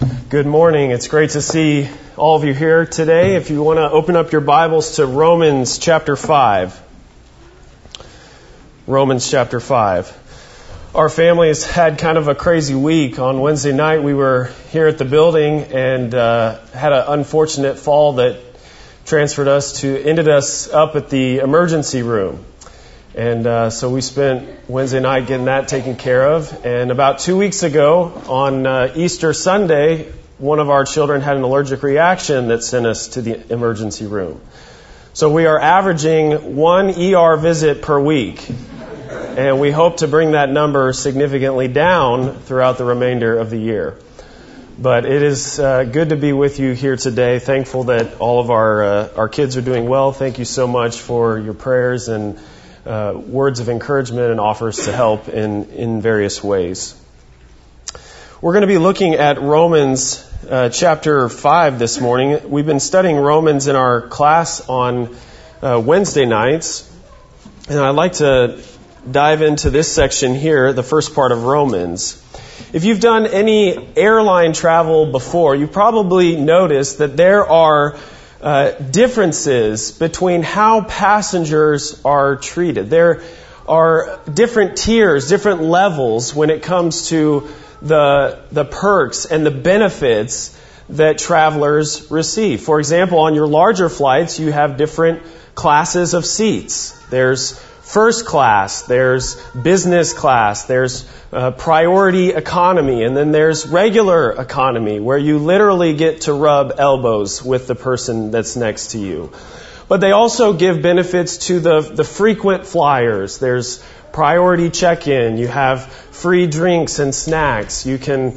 Good morning. It's great to see all of you here today. If you want to open up your Bibles to Romans chapter 5. Romans chapter 5. Our family has had kind of a crazy week. On Wednesday night we were here at the building and had an unfortunate fall that ended us up at the emergency room. And so we spent Wednesday night getting that taken care of. And about 2 weeks ago, on Easter Sunday, one of our children had an allergic reaction that sent us to the emergency room. So we are averaging one ER visit per week. And we hope to bring that number significantly down throughout the remainder of the year. But it is good to be with you here today. Thankful that all of our kids are doing well. Thank you so much for your prayers and words of encouragement and offers to help in various ways. We're going to be looking at Romans chapter 5 this morning. We've been studying Romans in our class on Wednesday nights. And I'd like to dive into this section here, the first part of Romans. If you've done any airline travel before, you've probably noticed that there are differences between how passengers are treated. There are different tiers, different levels when it comes to the perks and the benefits that travelers receive. For example, on your larger flights, you have different classes of seats. There's first class, there's business class, there's priority economy, and then there's regular economy, where you literally get to rub elbows with the person that's next to you. But they also give benefits to the frequent flyers. There's priority check-in, you have free drinks and snacks, you can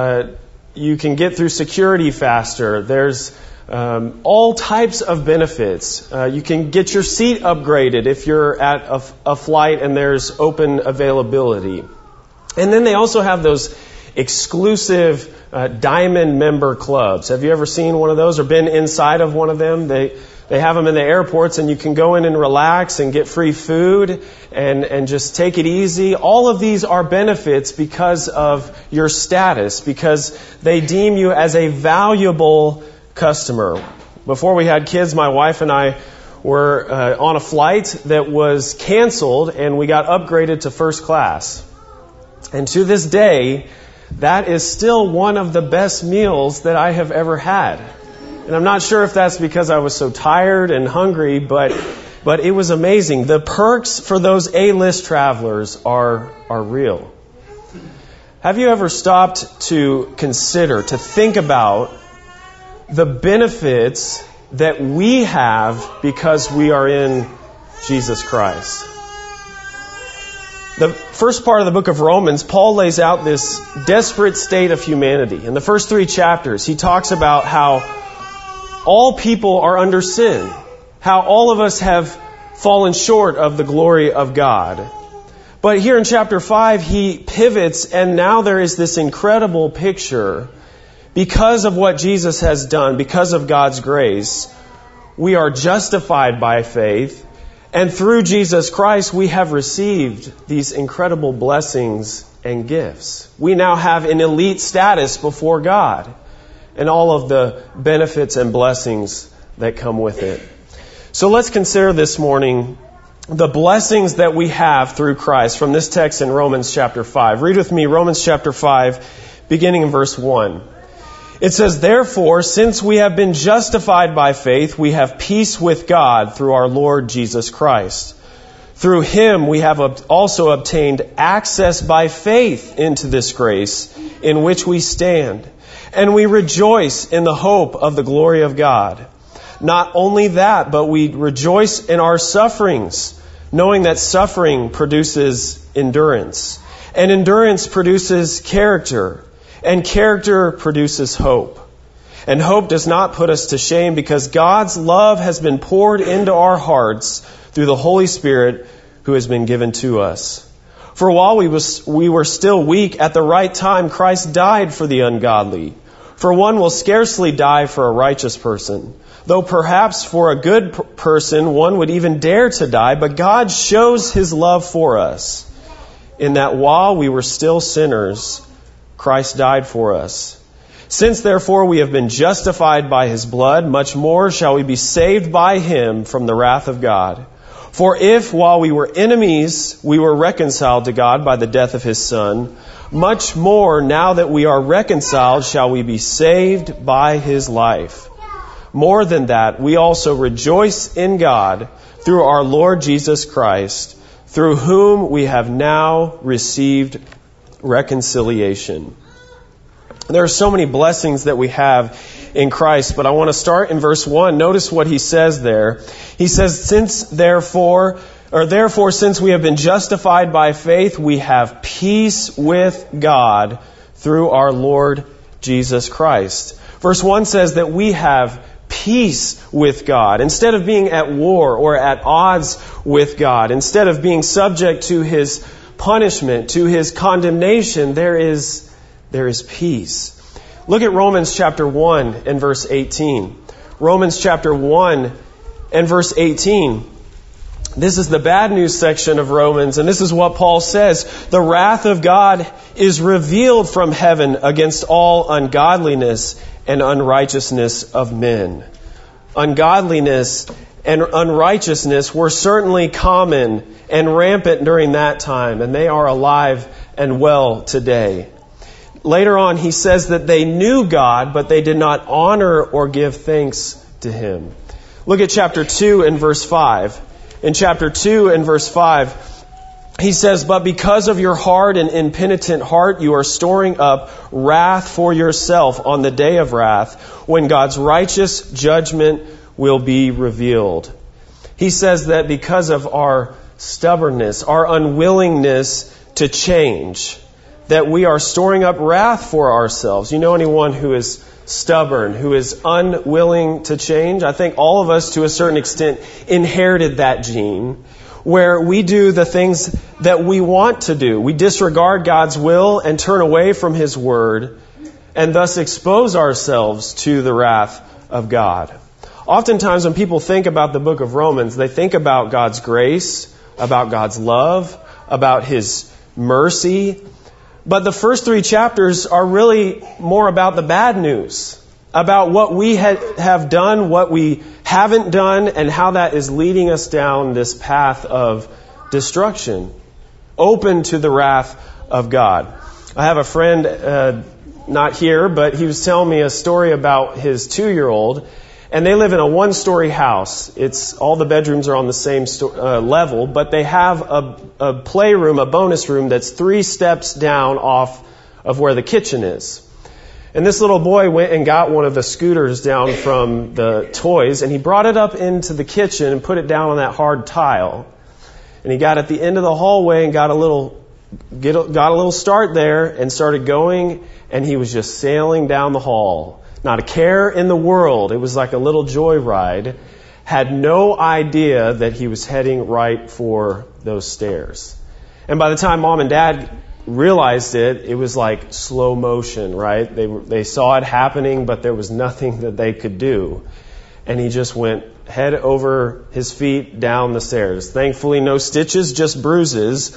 get through security faster, there's all types of benefits. You can get your seat upgraded if you're at a flight and there's open availability. And then they also have those exclusive diamond member clubs. Have you ever seen one of those or been inside of one of them? They have them in the airports, and you can go in and relax and get free food and just take it easy. All of these are benefits because of your status, because they deem you as a valuable customer. Before we had kids, my wife and I were on a flight that was canceled, and we got upgraded to first class. And to this day, that is still one of the best meals that I have ever had. And I'm not sure if that's because I was so tired and hungry, but it was amazing. The perks for those A-list travelers are real. Have you ever stopped to consider, to think about the benefits that we have because we are in Jesus Christ? The first part of the book of Romans, Paul lays out this desperate state of humanity. In the first 3 chapters, he talks about how all people are under sin, how all of us have fallen short of the glory of God. But here in chapter 5, he pivots, and now there is this incredible picture. Because of what Jesus has done, because of God's grace, we are justified by faith, and through Jesus Christ, we have received these incredible blessings and gifts. We now have an elite status before God, and all of the benefits and blessings that come with it. So let's consider this morning the blessings that we have through Christ from this text in Romans chapter 5. Read with me Romans chapter 5, beginning in verse 1. It says, "Therefore, since we have been justified by faith, we have peace with God through our Lord Jesus Christ. Through Him we have also obtained access by faith into this grace in which we stand. And we rejoice in the hope of the glory of God. Not only that, but we rejoice in our sufferings, knowing that suffering produces endurance. And endurance produces character. And character produces hope. And hope does not put us to shame, because God's love has been poured into our hearts through the Holy Spirit who has been given to us. For while we were still weak, at the right time Christ died for the ungodly. For one will scarcely die for a righteous person, though perhaps for a good person one would even dare to die. But God shows His love for us, in that while we were still sinners, Christ died for us. Since therefore we have been justified by his blood, much more shall we be saved by him from the wrath of God. For if, while we were enemies, we were reconciled to God by the death of his Son, much more, now that we are reconciled, shall we be saved by his life. More than that, we also rejoice in God through our Lord Jesus Christ, through whom we have now received reconciliation. There are so many blessings that we have in Christ, but I want to start in verse 1. Notice what he says there. He says, Therefore, since we have been justified by faith, we have peace with God through our Lord Jesus Christ. Verse 1 says that we have peace with God. Instead of being at war or at odds with God, instead of being subject to his punishment, to his condemnation, there is peace. Look at Romans chapter 1 and verse 18. Romans chapter 1 and verse 18. This is the bad news section of Romans, and this is what Paul says. The wrath of God is revealed from heaven against all ungodliness and unrighteousness of men. Ungodliness and unrighteousness were certainly common and rampant during that time, and they are alive and well today. Later on, he says that they knew God, but they did not honor or give thanks to him. Look at chapter 2 and verse 5. In chapter 2 and verse 5, he says, But because of your hard and impenitent heart, you are storing up wrath for yourself on the day of wrath, when God's righteous judgment will be revealed. He says that because of our stubbornness, our unwillingness to change, that we are storing up wrath for ourselves. You know anyone who is stubborn, who is unwilling to change? I think all of us, to a certain extent, inherited that gene, where we do the things that we want to do. We disregard God's will and turn away from his word, and thus expose ourselves to the wrath of God. Oftentimes when people think about the book of Romans, they think about God's grace, about God's love, about his mercy. But the first 3 chapters are really more about the bad news, about what we have done, what we haven't done, and how that is leading us down this path of destruction, open to the wrath of God. I have a friend, not here, but he was telling me a story about his 2-year-old, and they live in a 1-story house. All the bedrooms are on the same level, but they have a playroom, a bonus room that's 3 steps down off of where the kitchen is. And this little boy went and got one of the scooters down from the toys, and he brought it up into the kitchen and put it down on that hard tile. And he got at the end of the hallway and got a little start there and started going, and he was just sailing down the hall. Not a care in the world. It was like a little joyride. Had no idea that he was heading right for those stairs. And by the time Mom and Dad realized it was like slow motion, right? They saw it happening, but there was nothing that they could do. And he just went head over his feet down the stairs. Thankfully, no stitches, just bruises.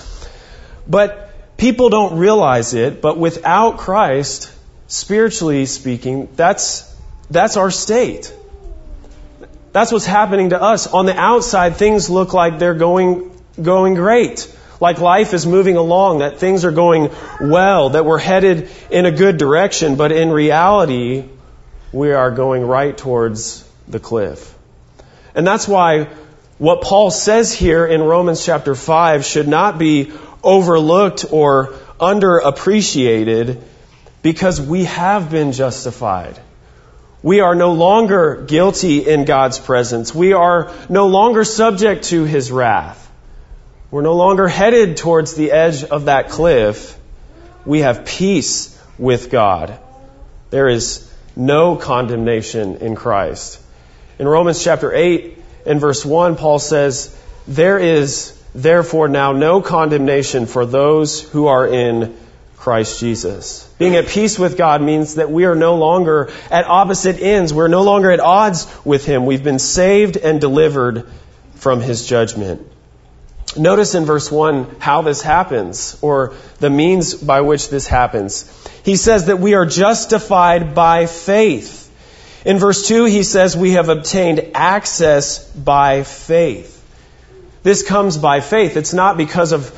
But people don't realize it, but without Christ, spiritually speaking, that's our state. That's what's happening to us. On the outside, things look like they're going great. Like life is moving along, that things are going well, that we're headed in a good direction. But in reality, we are going right towards the cliff. And that's why what Paul says here in Romans chapter 5 should not be overlooked or underappreciated, because we have been justified. We are no longer guilty in God's presence. We are no longer subject to his wrath. We're no longer headed towards the edge of that cliff. We have peace with God. There is no condemnation in Christ. In Romans chapter 8 and verse 1, Paul says, There is therefore now no condemnation for those who are in Christ Jesus. Being at peace with God means that we are no longer at opposite ends. We're no longer at odds with him. We've been saved and delivered from his judgment. Notice in verse 1 how this happens, or the means by which this happens. He says that we are justified by faith. In verse 2, he says we have obtained access by faith. This comes by faith. It's not because of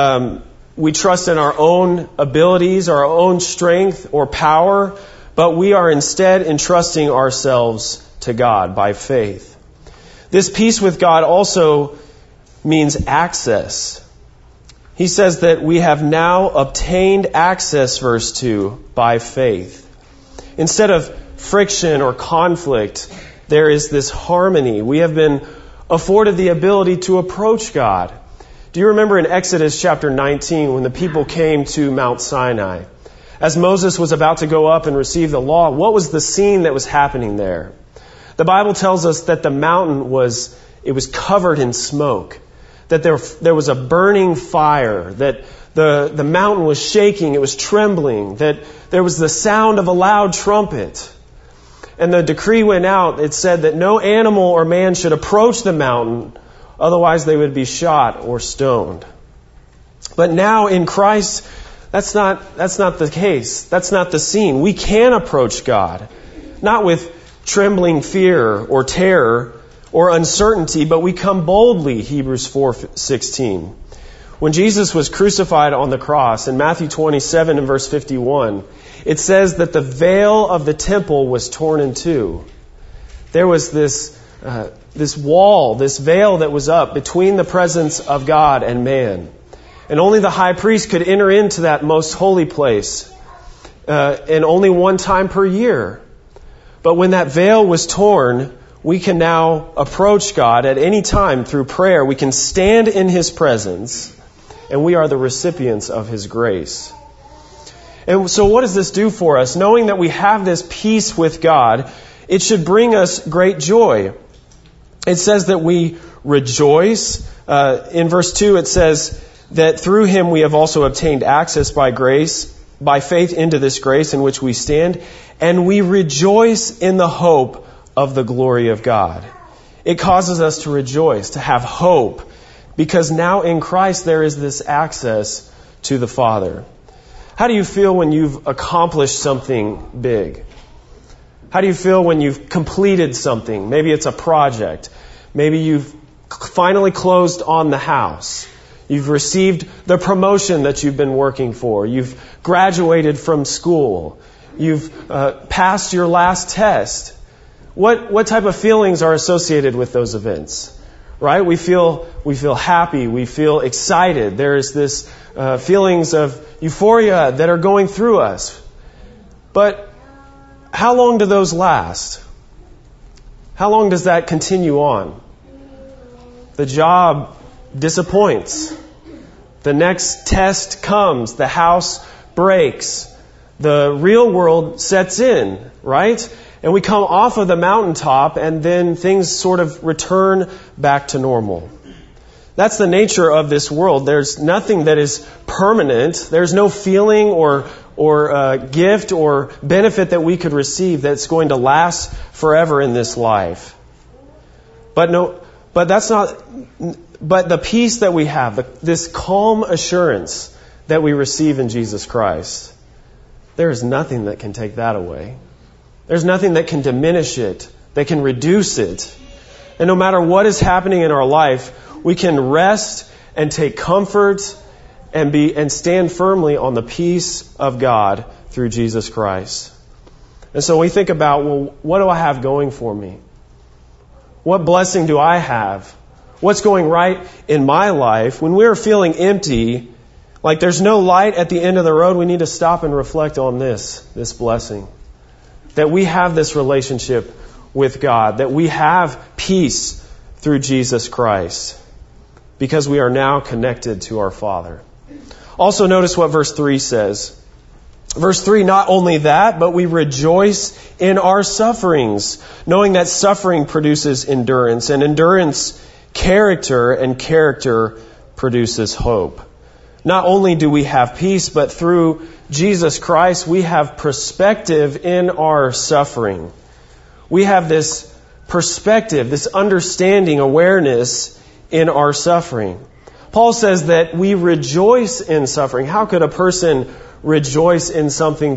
we trust in our own abilities, our own strength or power, but we are instead entrusting ourselves to God by faith. This peace with God also means access. He says that we have now obtained access, verse 2, by faith. Instead of friction or conflict, there is this harmony. We have been afforded the ability to approach God. Do you remember in Exodus chapter 19 when the people came to Mount Sinai? As Moses was about to go up and receive the law, what was the scene that was happening there? The Bible tells us that the mountain was covered in smoke, that there was a burning fire, that the mountain was shaking, it was trembling, that there was the sound of a loud trumpet. And the decree went out, it said that no animal or man should approach the mountain, otherwise they would be shot or stoned. But now in Christ, that's not the case. That's not the scene. We can approach God, not with trembling fear or terror or uncertainty, but we come boldly, Hebrews 4:16. When Jesus was crucified on the cross, in Matthew 27 and verse 51, it says that the veil of the temple was torn in two. There was this wall, this veil that was up between the presence of God and man. And only the high priest could enter into that most holy place, and only one time per year. But when that veil was torn, we can now approach God at any time through prayer. We can stand in His presence, and we are the recipients of His grace. And so what does this do for us? Knowing that we have this peace with God, it should bring us great joy. It says that we rejoice. In verse 2 it says that through Him we have also obtained access by grace, by faith into this grace in which we stand, and we rejoice in the hope of the glory of God. It causes us to rejoice, to have hope, because now in Christ there is this access to the Father. How do you feel when you've accomplished something big? How do you feel when you've completed something? Maybe it's a project. Maybe you've finally closed on the house. You've received the promotion that you've been working for. You've graduated from school. You've passed your last test. What type of feelings are associated with those events? Right? We feel happy. We feel excited. There is this feelings of euphoria that are going through us. But how long do those last? How long does that continue on? The job disappoints. The next test comes. The house breaks. The real world sets in, right? And we come off of the mountaintop and then things sort of return back to normal. That's the nature of this world. There's nothing that is permanent. There's no feeling or gift or benefit that we could receive that's going to last forever in this life. But the peace that we have, this calm assurance that we receive in Jesus Christ, there is nothing that can take that away. There's nothing that can diminish it, that can reduce it. And no matter what is happening in our life, we can rest and take comfort and stand firmly on the peace of God through Jesus Christ. And so we think about, well, what do I have going for me? What blessing do I have? What's going right in my life? When we're feeling empty, like there's no light at the end of the road, we need to stop and reflect on this blessing. That we have this relationship with God, that we have peace through Jesus Christ, because we are now connected to our Father. Also notice what verse 3 says. Verse 3, not only that, but we rejoice in our sufferings, knowing that suffering produces endurance, and endurance, character, and character produces hope. Not only do we have peace, but through Jesus Christ, we have perspective in our suffering. We have this perspective, this understanding, awareness in our suffering. Paul says that we rejoice in suffering. How could a person rejoice in something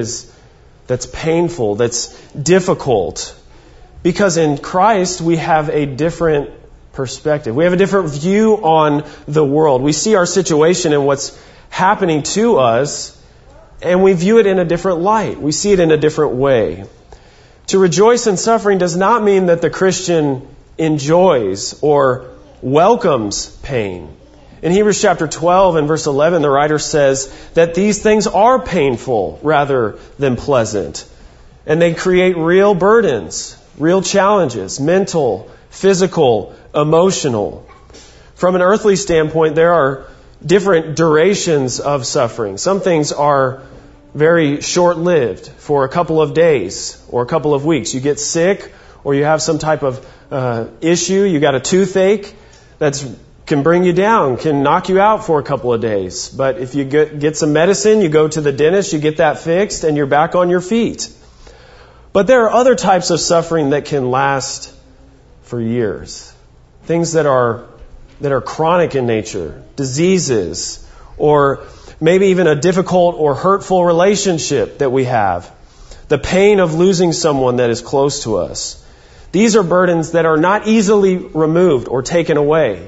that's painful, that's difficult? Because in Christ we have a different perspective. We have a different view on the world. We see our situation and what's happening to us, and we view it in a different light. We see it in a different way. To rejoice in suffering does not mean that the Christian enjoys or welcomes pain. In Hebrews chapter 12 and verse 11, the writer says that these things are painful rather than pleasant. And they create real burdens, real challenges, mental, physical, emotional. From an earthly standpoint, there are different durations of suffering. Some things are very short-lived, for a couple of days or a couple of weeks. You get sick or you have some type of issue, you got a toothache that can bring you down, can knock you out for a couple of days. But if you get some medicine, you go to the dentist, you get that fixed, and you're back on your feet. But there are other types of suffering that can last for years. Things that are chronic in nature, diseases, or maybe even a difficult or hurtful relationship that we have. The pain of losing someone that is close to us. These are burdens that are not easily removed or taken away.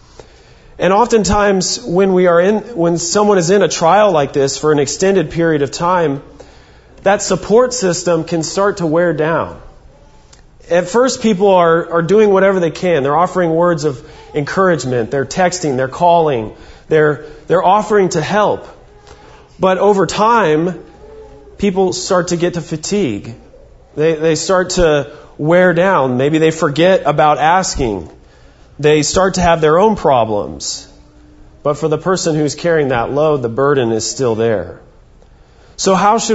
And oftentimes when someone is in a trial like this for an extended period of time, that support system can start to wear down. At first, people are doing whatever they can. They're offering words of encouragement. They're texting. They're calling. They're offering to help. But over time, people start to get to fatigue. They start to wear down. Maybe they forget about asking. They start to have their own problems. But for the person who's carrying that load, the burden is still there. So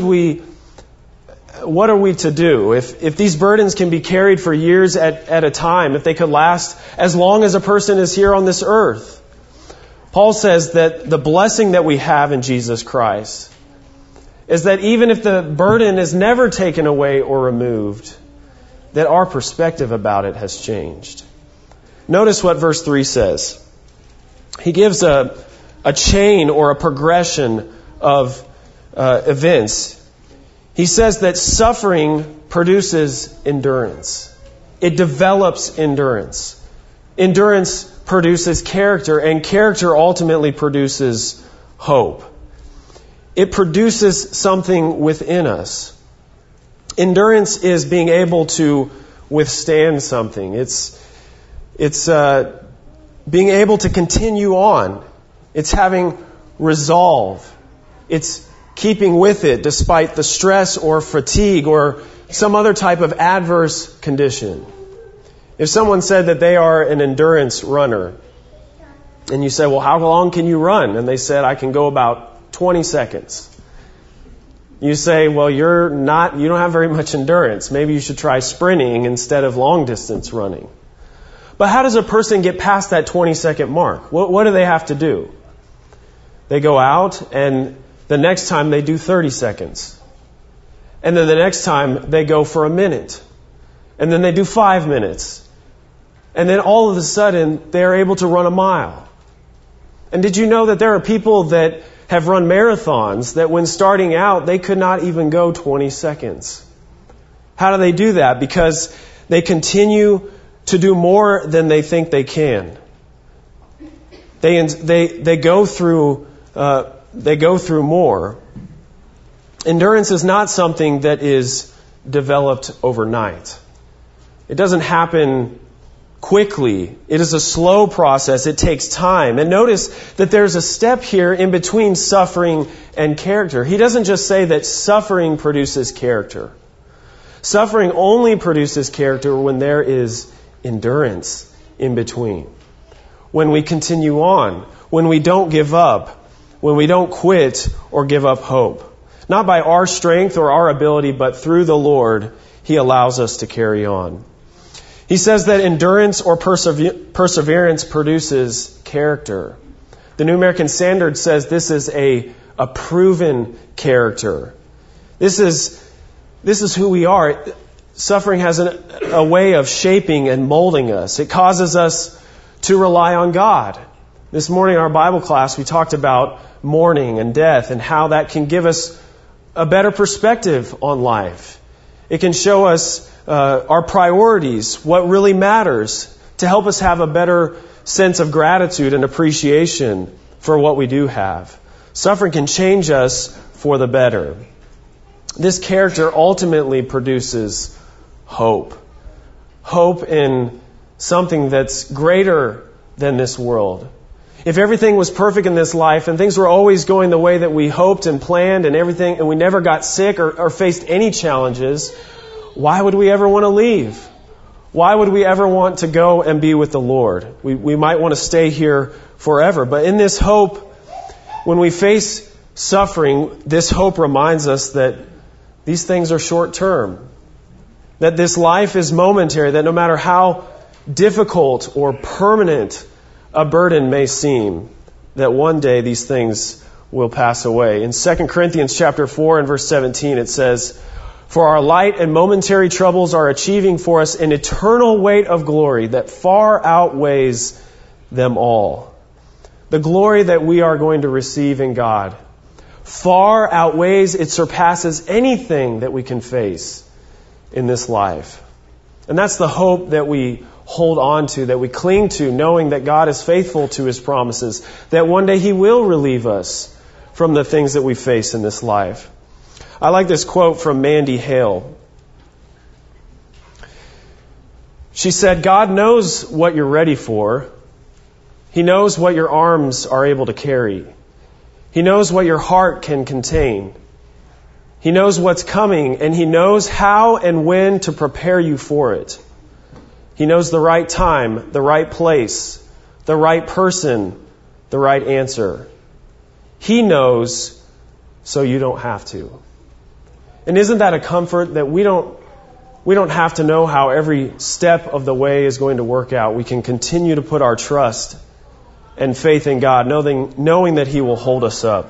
what are we to do? If these burdens can be carried for years at a time, if they could last as long as a person is here on this earth, Paul says that the blessing that we have in Jesus Christ is that even if the burden is never taken away or removed, that our perspective about it has changed. Notice what verse 3 says. He gives a chain or a progression of events. He says that suffering produces endurance. It develops endurance. Endurance produces character, and character ultimately produces hope. It produces something within us. Endurance is being able to withstand something. It's being able to continue on. It's having resolve. It's keeping with it despite the stress or fatigue or some other type of adverse condition. If someone said that they are an endurance runner, and you say, well, how long can you run? And they said, I can go about 20 seconds. You say, well, you don't have very much endurance. Maybe you should try sprinting instead of long distance running. But how does a person get past that 20-second mark? What do they have to do? They go out, and the next time they do 30 seconds. And then the next time they go for a minute. And then they do 5 minutes. And then all of a sudden they're able to run a mile. And did you know that there are people that have run marathons that when starting out they could not even go 20 seconds? How do they do that? Because they continue to do more than they think they can. They go through more. Endurance is not something that is developed overnight. It doesn't happen quickly. It is a slow process. It takes time. And notice that there's a step here in between suffering and character. He doesn't just say that suffering produces character. Suffering only produces character when there is endurance in between. When we continue on. When we don't give up. When we don't quit or give up hope. Not by our strength or our ability, but through the Lord, He allows us to carry on. He says that endurance or perseverance produces character. The New American Standard says this is a proven character. This is who we are. Suffering has a way of shaping and molding us. It causes us to rely on God. This morning in our Bible class, we talked about mourning and death and how that can give us a better perspective on life. It can show us our priorities, what really matters, to help us have a better sense of gratitude and appreciation for what we do have. Suffering can change us for the better. This character ultimately produces hope. Hope in something that's greater than this world. If everything was perfect in this life and things were always going the way that we hoped and planned and everything, and we never got sick or faced any challenges, why would we ever want to leave? Why would we ever want to go and be with the Lord? We might want to stay here forever. But in this hope, when we face suffering, this hope reminds us that these things are short term. That this life is momentary, that no matter how difficult or permanent a burden may seem, that one day these things will pass away. In 2 Corinthians chapter 4 and verse 17 it says, "For our light and momentary troubles are achieving for us an eternal weight of glory that far outweighs them all." The glory that we are going to receive in God far outweighs, it surpasses anything that we can face in this life. And that's the hope that we hold on to, that we cling to, knowing that God is faithful to His promises, that one day He will relieve us from the things that we face in this life. I like this quote from Mandy Hale. She said, "God knows what you're ready for. He knows what your arms are able to carry. He knows what your heart can contain. He knows what's coming, and He knows how and when to prepare you for it. He knows the right time, the right place, the right person, the right answer. He knows so you don't have to." And isn't that a comfort that we don't have to know how every step of the way is going to work out. We can continue to put our trust and faith in God, knowing that He will hold us up.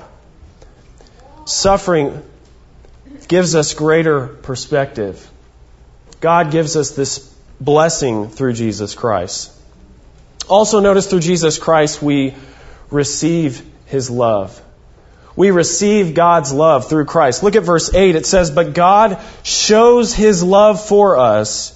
Suffering gives us greater perspective. God gives us this blessing through Jesus Christ. Also notice through Jesus Christ we receive His love. We receive God's love through Christ. Look at verse 8. It says, "But God shows His love for us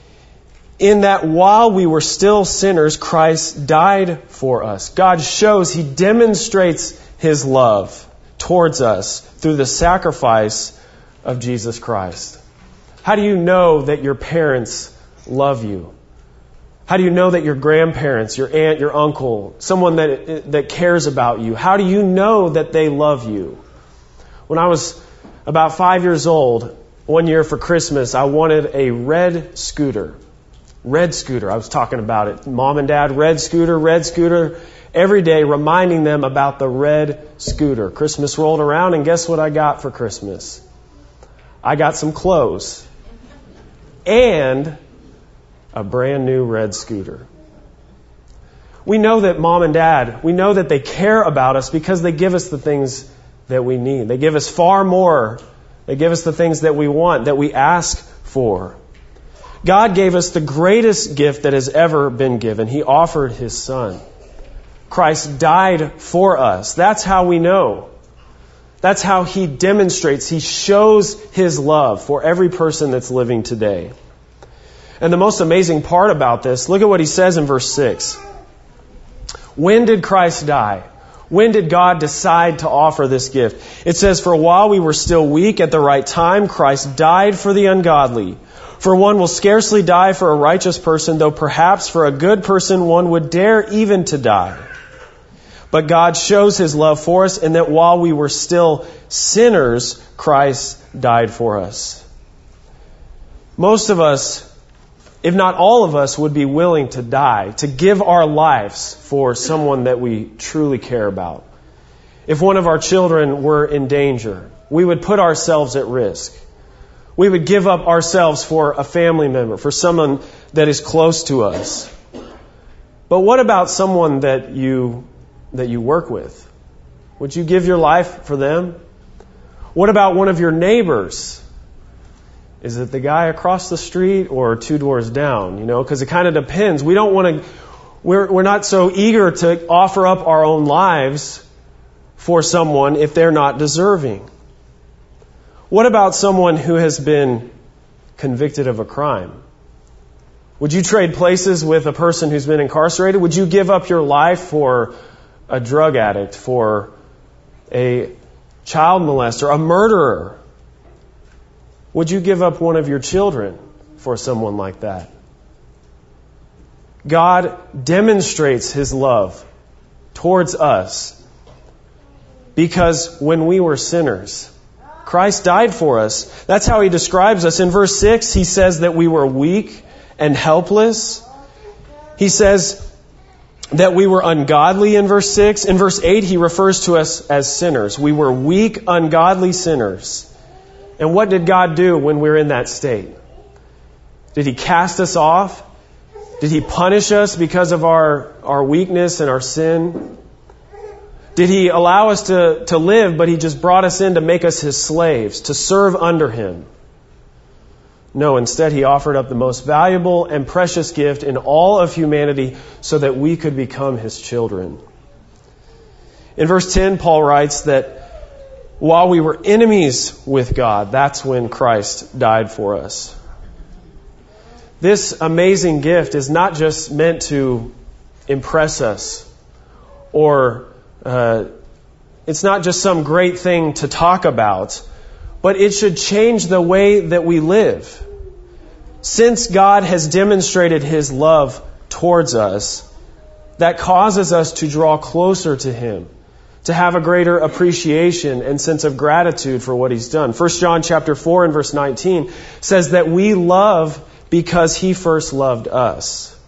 in that while we were still sinners, Christ died for us." God shows, He demonstrates His love towards us through the sacrifice of Jesus Christ. How do you know that your parents love you? How do you know that your grandparents, your aunt, your uncle, someone that cares about you, how do you know that they love you? When I was about 5 years old, one year for Christmas, I wanted a red scooter. Red scooter. I was talking about it. Mom and Dad, red scooter, every day reminding them about the red scooter. Christmas rolled around and guess what I got for Christmas? I got some clothes and a brand new red scooter. We know that Mom and Dad, we know that they care about us because they give us the things that we need. They give us far more. They give us the things that we want, that we ask for. God gave us the greatest gift that has ever been given. He offered His Son. Christ died for us. That's how we know. That's how He demonstrates, He shows His love for every person that's living today. And the most amazing part about this, look at what He says in verse 6. When did Christ die? When did God decide to offer this gift? It says, "For while we were still weak at the right time, Christ died for the ungodly. For one will scarcely die for a righteous person, though perhaps for a good person one would dare even to die. But God shows His love for us in that while we were still sinners, Christ died for us." Most of us, if not all of us, would be willing to die, to give our lives for someone that we truly care about. If one of our children were in danger, we would put ourselves at risk. We would give up ourselves for a family member, for someone that is close to us. But what about someone that you work with? Would you give your life for them? What about one of your neighbors? Is it the guy across the street or 2 doors down? Because it kind of depends. We don't want We're not so eager to offer up our own lives for someone if they're not deserving. What about someone who has been convicted of a crime? Would you trade places with a person who's been incarcerated? Would you give up your life for a drug addict, for a child molester, a murderer? Would you give up one of your children for someone like that? God demonstrates His love towards us because when we were sinners, Christ died for us. That's how He describes us. In verse 6, He says that we were weak and helpless. He says that we were ungodly in verse 6. In verse 8, He refers to us as sinners. We were weak, ungodly sinners. And what did God do when we were in that state? Did He cast us off? Did He punish us because of our weakness and our sin? Did He allow us to live, but He just brought us in to make us His slaves, to serve under Him? No, instead He offered up the most valuable and precious gift in all of humanity so that we could become His children. In verse 10, Paul writes that while we were enemies with God, that's when Christ died for us. This amazing gift is not just meant to impress us, or it's not just some great thing to talk about, but it should change the way that we live. Since God has demonstrated His love towards us, that causes us to draw closer to Him, to have a greater appreciation and sense of gratitude for what He's done. 1 John chapter 4 and verse 19 says that we love because He first loved us.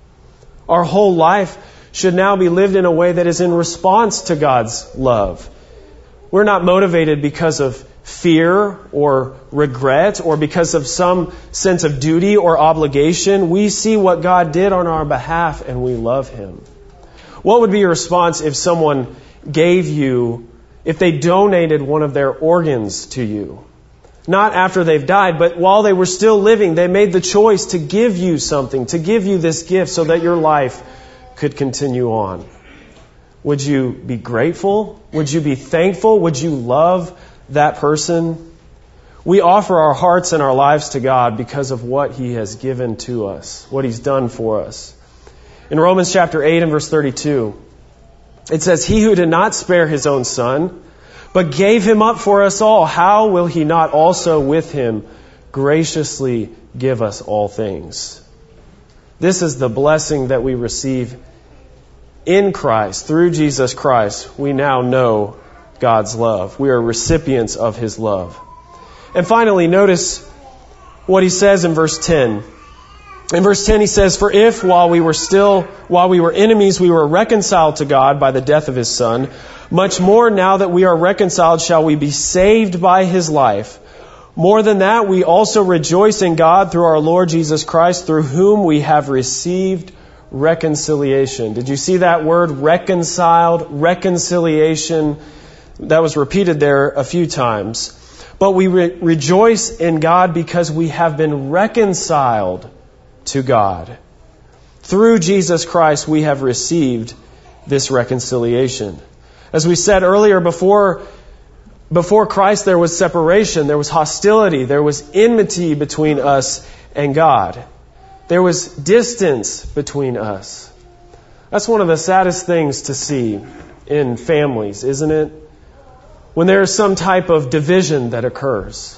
Our whole life should now be lived in a way that is in response to God's love. We're not motivated because of fear or regret or because of some sense of duty or obligation. We see what God did on our behalf and we love Him. What would be your response if someone gave you, if they donated one of their organs to you? Not after they've died, but while they were still living, they made the choice to give you something, to give you this gift so that your life could continue on. Would you be grateful? Would you be thankful? Would you love that person? We offer our hearts and our lives to God because of what He has given to us, what He's done for us. In Romans chapter 8 and verse 32, it says, "He who did not spare His own Son, but gave Him up for us all, how will He not also with Him graciously give us all things?" This is the blessing that we receive in Christ. Through Jesus Christ, we now know God's love. We are recipients of His love. And finally, notice what He says in verse 10. In verse 10 He says, "For if while we were enemies, we were reconciled to God by the death of His Son, much more now that we are reconciled shall we be saved by His life. More than that, we also rejoice in God through our Lord Jesus Christ, through whom we have received reconciliation." Did you see that word? Reconciled, reconciliation. That was repeated there a few times. But we rejoice in God because we have been reconciled to God. Through Jesus Christ, we have received this reconciliation. As we said earlier, before Christ, there was separation, there was hostility, there was enmity between us and God. There was distance between us. That's one of the saddest things to see in families, isn't it? When there's some type of division that occurs.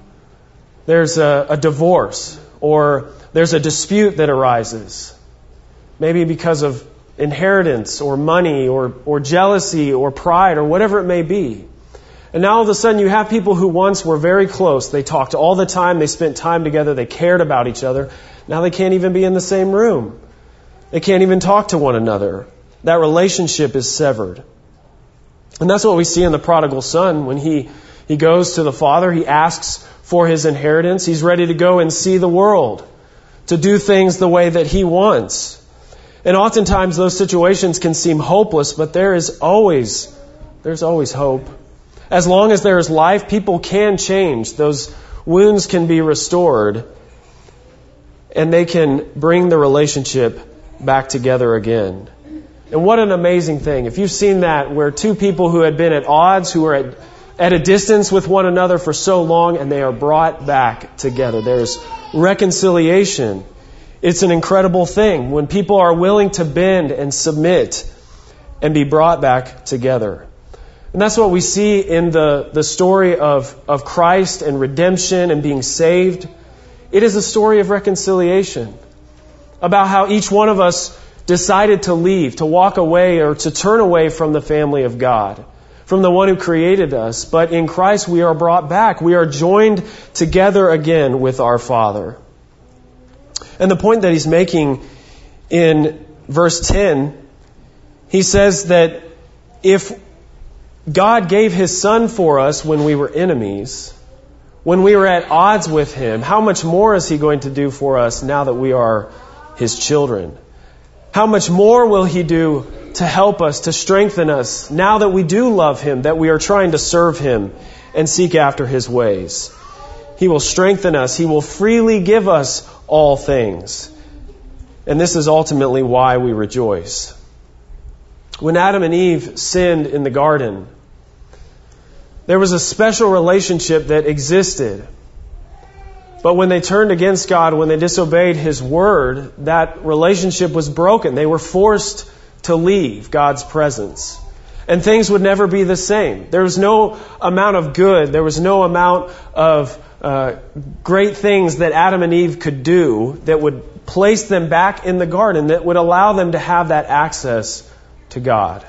There's a divorce, or there's a dispute that arises. Maybe because of inheritance, or money, or jealousy, or pride, or whatever it may be. And now all of a sudden you have people who once were very close. They talked all the time. They spent time together. They cared about each other. Now they can't even be in the same room. They can't even talk to one another. That relationship is severed. And that's what we see in the prodigal son. When he goes to the father, he asks for his inheritance. He's ready to go and see the world, to do things the way that he wants. And oftentimes those situations can seem hopeless, but there's always hope. As long as there is life, people can change. Those wounds can be restored, and they can bring the relationship back together again. And what an amazing thing. If you've seen that, where two people who had been at odds, who were at a distance with one another for so long, and they are brought back together. There's reconciliation. It's an incredible thing when people are willing to bend and submit and be brought back together. And that's what we see in the story of Christ and redemption and being saved. It is a story of reconciliation, about how each one of us decided to leave, to walk away, or to turn away from the family of God, from the one who created us. But in Christ we are brought back. We are joined together again with our Father. And the point that he's making in verse 10, he says that if God gave His Son for us when we were enemies, when we were at odds with Him, how much more is He going to do for us now that we are His children? How much more will He do to help us, to strengthen us, now that we do love Him, that we are trying to serve Him and seek after His ways? He will strengthen us. He will freely give us all things. And this is ultimately why we rejoice. When Adam and Eve sinned in the garden, there was a special relationship that existed. But when they turned against God, when they disobeyed His word, that relationship was broken. They were forced to leave God's presence. And things would never be the same. There was no amount of good. There was no amount of great things that Adam and Eve could do that would place them back in the garden, that would allow them to have that access to God.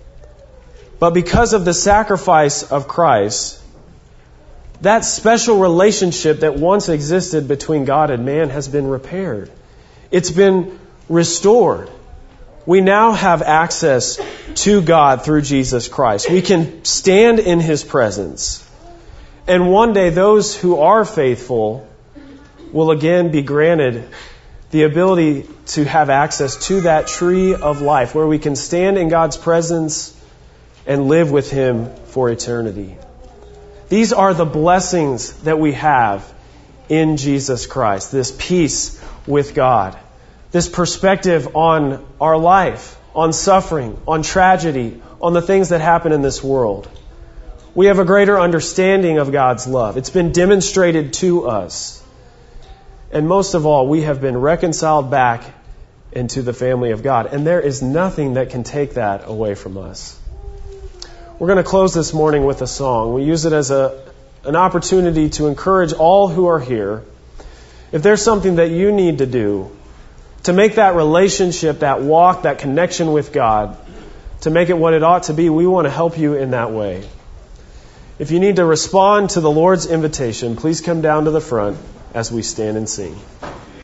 But because of the sacrifice of Christ, that special relationship that once existed between God and man has been repaired. It's been restored. We now have access to God through Jesus Christ. We can stand in His presence. And one day those who are faithful will again be granted the ability to have access to that tree of life where we can stand in God's presence and live with Him for eternity. These are the blessings that we have in Jesus Christ. This peace with God. This perspective on our life, on suffering, on tragedy, on the things that happen in this world. We have a greater understanding of God's love. It's been demonstrated to us. And most of all, we have been reconciled back into the family of God. And there is nothing that can take that away from us. We're going to close this morning with a song. We use it as an opportunity to encourage all who are here. If there's something that you need to do to make that relationship, that walk, that connection with God, to make it what it ought to be, we want to help you in that way. If you need to respond to the Lord's invitation, please come down to the front as we stand and sing.